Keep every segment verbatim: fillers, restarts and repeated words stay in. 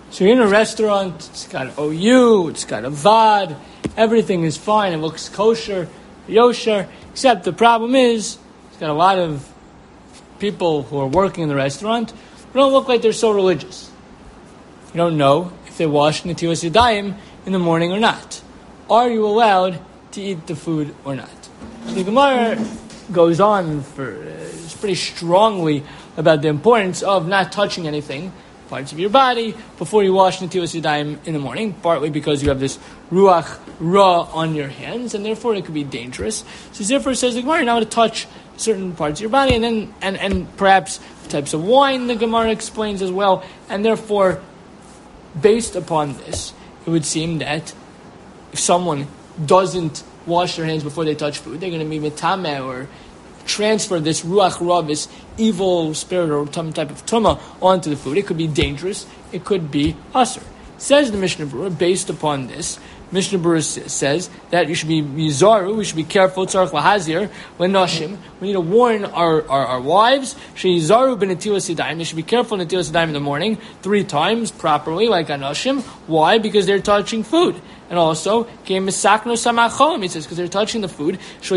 So you're in a restaurant, it's got O U, it's got a V A D, everything is fine, it looks kosher, yosher, except the problem is, it's got a lot of people who are working in the restaurant who don't look like they're so religious. You don't know if they wash Netilas Yadayim in the morning or not. Are you allowed to eat the food or not? So the Gemara goes on for uh, pretty strongly about the importance of not touching anything, parts of your body, before you wash Netilas Yadayim in the morning, partly because you have this Ruach Ra on your hands, and therefore it could be dangerous. So therefore says the Gemara, you're not to touch certain parts of your body, and then and, and perhaps types of wine, the Gemara explains as well, and therefore, based upon this, it would seem that if someone doesn't wash their hands before they touch food, they're going to be metameh or transfer this ruach ra, this evil spirit or some type of tumah onto the food. It could be dangerous. It could be asur. Says the Mishnah Berurah, based upon this, Mishnah Berurah says that you should be yizaru, we should be careful, tzarech lahazir, lenashim. We need to warn our, our, our wives, sheyizaru b'netilas yadayim. They should be careful netilas yadayim in the morning, three times properly, like anashim. Why? Because they're touching food. And also, he says, because they're touching the food,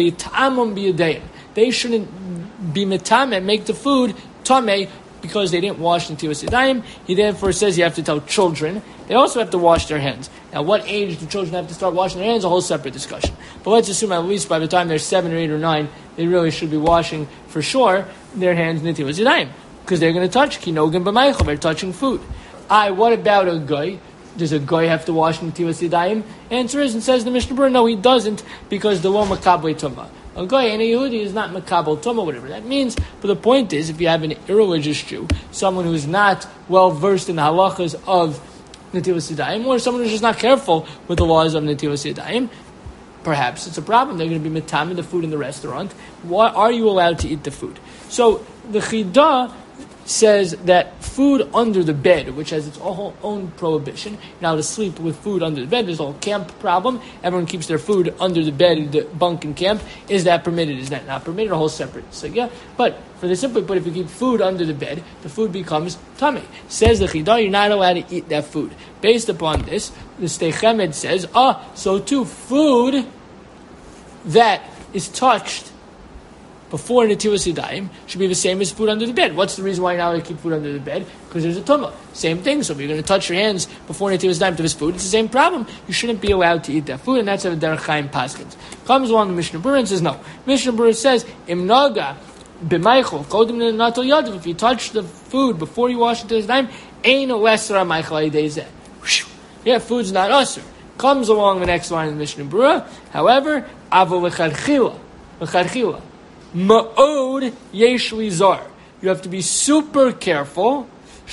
they shouldn't be metameh, make the food tameh, because they didn't wash netilas yadayim. He therefore says you have to tell children, they also have to wash their hands. Now, what age do children have to start washing their hands? A whole separate discussion. But let's assume at least by the time they're seven or eight or nine, they really should be washing, for sure, their hands netilas yadayim, because they're going to touch kinogim b'maychel, they're touching food. I, what about a guy? Does a guy have to wash netilas yadayim? Answer is, and says the Mishnah Berurah, no, he doesn't, because the lo makabel tumah. A guy, and a Yehudi is not makabel tumah, whatever that means. But the point is, if you have an irreligious Jew, someone who is not well versed in the halachas of netilas yadayim, or someone who's just not careful with the laws of netilas yadayim, perhaps it's a problem. They're going to be metameh the food in the restaurant. Why are you allowed to eat the food? So the Chidah says that food under the bed, which has its own, own prohibition, now to sleep with food under the bed, there's a whole camp problem. Everyone keeps their food under the bed, the bunk in camp. Is that permitted? Is that not permitted? A whole separate so yeah. But for the simple put, if you keep food under the bed, the food becomes tummy. Says the Chidah, you're not allowed to eat that food. Based upon this, the Sdei Chemed says, ah, so too, food that is touched before netilas yadayim should be the same as food under the bed. What's the reason why you're not allowed to keep food under the bed? Because there's a tumah. Same thing. So if you're going to touch your hands before netilas yadayim to this food, it's the same problem. You shouldn't be allowed to eat that food, and that's how the Derech Chaim paskins. Comes along the Mishnah Berurah and says no. Mishnah Berurah says im naga b'maychol kodim natal yadav. If you touch the food before you wash netilas yadayim, ein lesser maychol yidei. Yeah, food's not usher. Comes along the next line in the Mishnah Berurah. However, avol lecharchila, lecharchila. Ma'od yesh lizar. You have to be super careful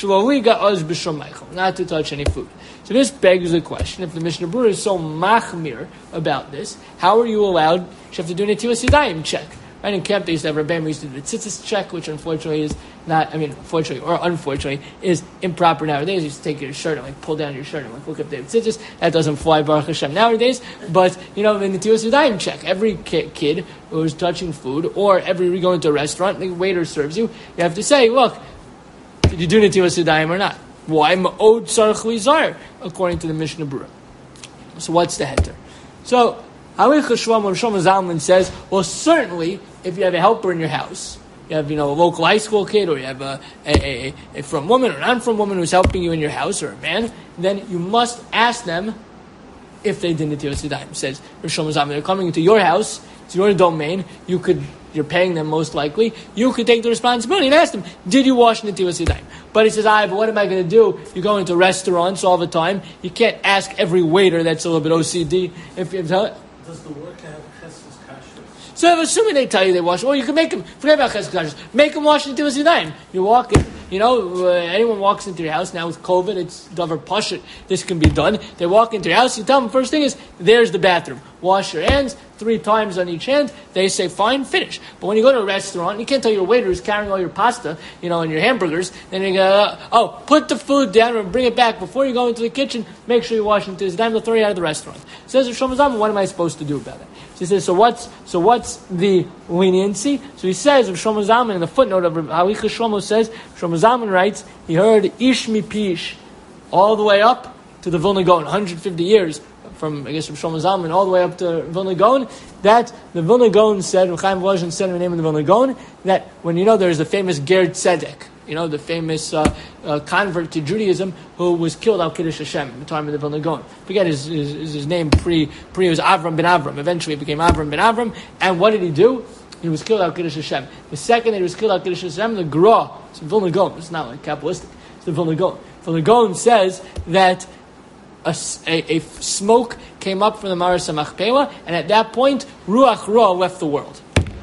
not to touch any food. So this begs the question, if the Mishnah Berurah is so machmir about this, how are you allowed, you have to do an netilas yadayim check. Right, in camp they used to have Rebbeim, we used to do the tzitzis check, which unfortunately is not, I mean, fortunately or unfortunately, is improper nowadays. You used to take your shirt and like pull down your shirt and like look up the tzitzis. That doesn't fly, Baruch Hashem, nowadays. But, you know, the netilas yadayim check. Every kid who's touching food, or every, you go into a restaurant, the waiter serves you, you have to say, look, did you do netilas yadayim or not? Why? Ma'od tzarech lizar, according to the Mishnah Berurah. So what's the heter? So, Halicha Shlomo Shlomo Zalman says, well, certainly, if you have a helper in your house, you have, you know, a local high school kid, or you have a, a, a, a from woman or non-from woman who's helping you in your house, or a man, then you must ask them if they did netilas yadayim. Says Rosh Shlomo Zalman, they're coming into your house, it's your domain, you could, you're paying them most likely, you could take the responsibility and ask them, did you wash netilas yadayim? But he says, ah, but what am I going to do? You go into restaurants all the time, you can't ask every waiter that's a little bit O C D if you tell it. Does the worker have chesed kashrus? So assuming they tell you they wash, well, you can make them, forget about chesed kashrus, make them wash netilas yadayim. You walk in, you know, uh, anyone walks into your house, now with COVID, it's davar pashut, this can be done. They walk into your house, you tell them, first thing is, there's the bathroom. Wash your hands, three times on each hand, they say, fine, finish. But when you go to a restaurant, you can't tell your waiter who's carrying all your pasta, you know, and your hamburgers, then you go, uh, oh, put the food down and bring it back. Before you go into the kitchen, make sure you wash it. It's time to throw you out of the restaurant. Says Rosh Shlomo Zalman, what am I supposed to do about it? So he says, so what's, so what's the leniency? So he says, Rosh Shlomo Zalman, in the footnote of Halicha Shlomo says, Shlomo Zalman writes, he heard Ish mi Pish, all the way up to the Vilna Gaon, one hundred fifty years from, I guess, from Shlomo Zalman all the way up to Vilna Gaon, that the Vilna Gaon said, Chaim Volozhin said in the name of the Vilna Gaon, that when, you know, there's the famous Ger Tzedek, you know, the famous uh, uh, convert to Judaism who was killed al Kiddush Hashem at the time of the Vilna Gaon. Forget his, his, his name, pre, pre, it was Avram ben Avram. Eventually it became Avram ben Avram. And what did he do? He was killed al Kiddush Hashem. The second that he was killed al Kiddush Hashem, the Gra, it's Vilna Gaon, it's not like Kabbalistic, it's the Vilna Gaon. Vilna Gaon says that A, a, a smoke came up from the Maras HaMachpelah, and at that point, Ruach Ra left the world.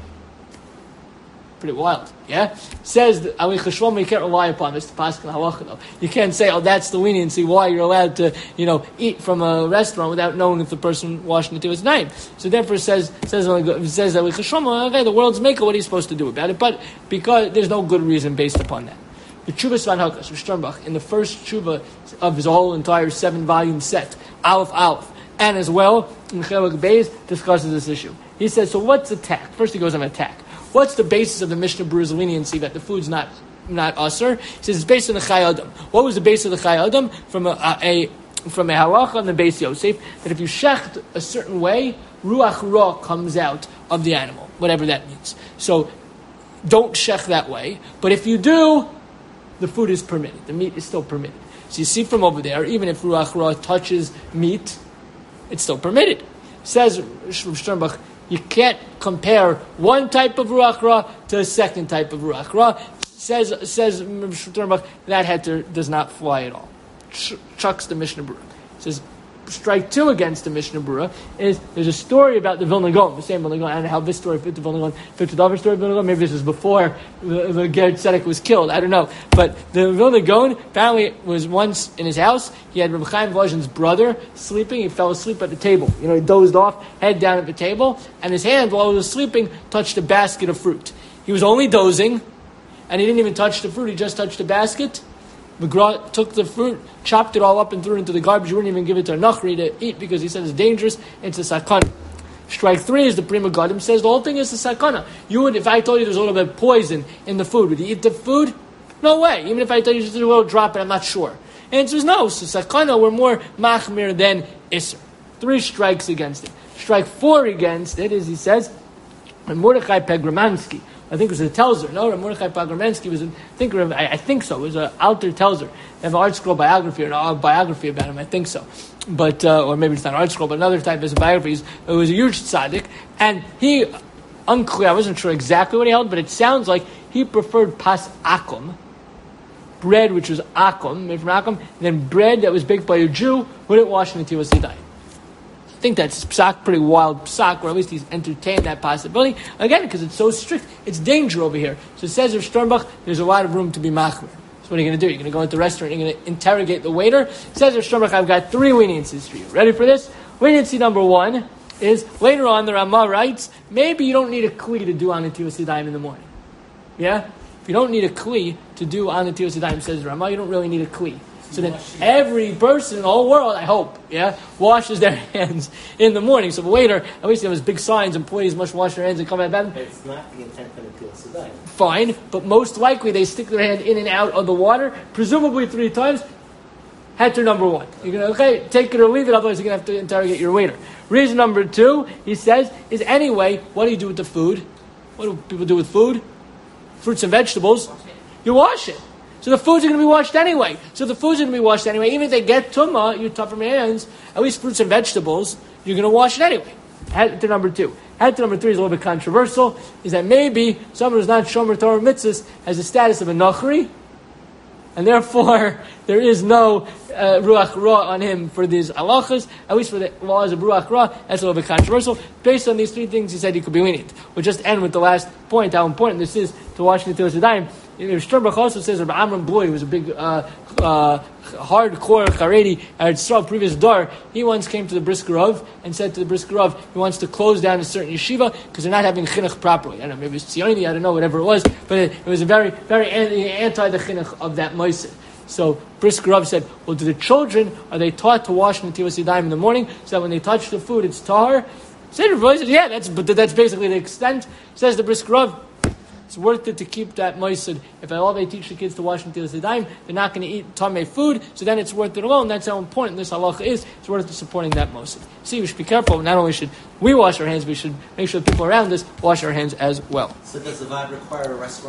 Pretty wild, yeah? Says, that, you can't rely upon this to Paskin Halacha, though. You can't say, oh, that's the leniency, why you're allowed to, you know, eat from a restaurant without knowing if the person washing it was name. So therefore, it says, says, says okay, the world's maker, what are you supposed to do about it? But because there's no good reason based upon that. The Tshuvas Van Hakas, Sternbach, in the first Tshuva of his whole entire seven-volume set, Aleph Aleph, and as well, in Chelek Beis, discusses this issue. He says, so what's attack? First he goes on attack. What's the basis of the Mishnah Berurah's leniency that the food's not not usher? He says it's based on the Chai Adam. What was the base of the Chai Adam? From a, a, a from a halacha on the Beis Yosef, that if you shecht a certain way, Ruach Ra comes out of the animal, whatever that means. So don't shecht that way. But if you do, the food is permitted. The meat is still permitted. So you see from over there, even if Ruach Ra touches meat, it's still permitted. Says Sternbach, you can't compare one type of Ruach Ra to a second type of Ruach Ra. Says says Sternbach, that heter does not fly at all. Ch- chucks the Mishnah Berurah. Says strike two against the Mishnah Berurah is there's a story about the Vilna Gaon, the same Vilna Gaon, and how this story fit the Vilna Gaon, fit the other story of Vilna Gaon. Maybe this was before the, the Ger Tzedek was killed. I don't know. But the Vilna Gaon apparently was once in his house. He had Rabbi Chaim Volozhin's brother sleeping. He fell asleep at the table. You know, he dozed off, head down at the table, and his hand, while he was sleeping, touched a basket of fruit. He was only dozing, and he didn't even touch the fruit. He just touched the basket. The Gra took the fruit, chopped it all up, and threw it into the garbage. You wouldn't even give it to a Nachri to eat because he said it's dangerous. It's a sakana. Strike three is the Prima Gadim says the whole thing is a sakana. You would, if I told you there's a little bit of poison in the food, would you eat the food? No way. Even if I told you just a little drop it, I'm not sure. And it says no. So sakana, we're more machmir than isser. Three strikes against it. Strike four against it is, he says, Mordechai Pegramansky. I think it was a Telzer. No, Mordechai Pogromensky was a thinker of, I, I think so. It was an Alter Telzer. They have an art scroll biography or a biography about him. I think so. But, uh, or maybe it's not an art scroll, but another type of biography. It was a huge tzaddik. And he, unclear, I wasn't sure exactly what he held, but it sounds like he preferred pas akum, bread which was akum, made from akum, and then bread that was baked by a Jew who didn't wash in the Netilas Yadayim. I think that's psak, pretty wild psak, or at least he's entertained that possibility. Again, because it's so strict, it's danger over here. So it says of Sternbach, there's a lot of room to be machmer. So what are you going to do? You're going to go into the restaurant, you're going to interrogate the waiter. It says of Sternbach, I've got three leniencies for you. Ready for this? Leniency number one is, later on, the Ramah writes, maybe you don't need a kli to do on Netilas Yadayim in the morning. Yeah? If you don't need a kli to do on Netilas Yadayim, says Ramah, you don't really need a kli. So then every person in the whole world, I hope, yeah, washes their hands in the morning. So the waiter, at least there was big signs, employees must wash their hands and come out of bed. But it's not the intent of the Netilas Yadayim. Fine, but most likely they stick their hand in and out of the water, presumably three times. Heter number one. You're going to, okay, take it or leave it, otherwise you're going to have to interrogate your waiter. Reason number two, he says, is anyway, what do you do with the food? What do people do with food? Fruits and vegetables. You wash it. So the foods are going to be washed anyway. So the foods are going to be washed anyway. Even if they get tumah, you tough from your hands, at least fruits and vegetables, you're going to wash it anyway. Head to number two. Head to number three is a little bit controversial, is that maybe someone who's not Shomer Torah Mitzvahs has the status of a Nachri, and therefore there is no uh, Ruach Ra on him for these halachas, at least for the laws of Ruach Ra. That's a little bit controversial. Based on these three things, he said he could be lenient. We'll just end with the last point, how important this is to wash the Netilas Yadayim. Sternbach also says Rabbi Amram Bloy, who was a big, uh, uh, hardcore Haredi at Yisrael, previous dar, he once came to the Brisker Rav and said to the Brisker Rav, he wants to close down a certain yeshiva because they're not having chinuch properly. I don't know, maybe it's Tzioni, I don't know, whatever it was, but it, it was a very, very anti the chinuch of that moiseh. So Brisker Rav said, well, do the children, are they taught to wash Netilas Yadayim in the morning so that when they touch the food it's tahar? Said, yeah, that's, but that's basically the extent. Says the Brisker Rav, it's worth it to keep that moisid. If I always teach the kids to wash Netilas Yadayim, they're not going to eat tamei food, so then it's worth it alone. That's how important this halacha is. It's worth it supporting that moisid. See, we should be careful. Not only should we wash our hands, we should make sure the people around us wash our hands as well. So does the Vad require a restaurant?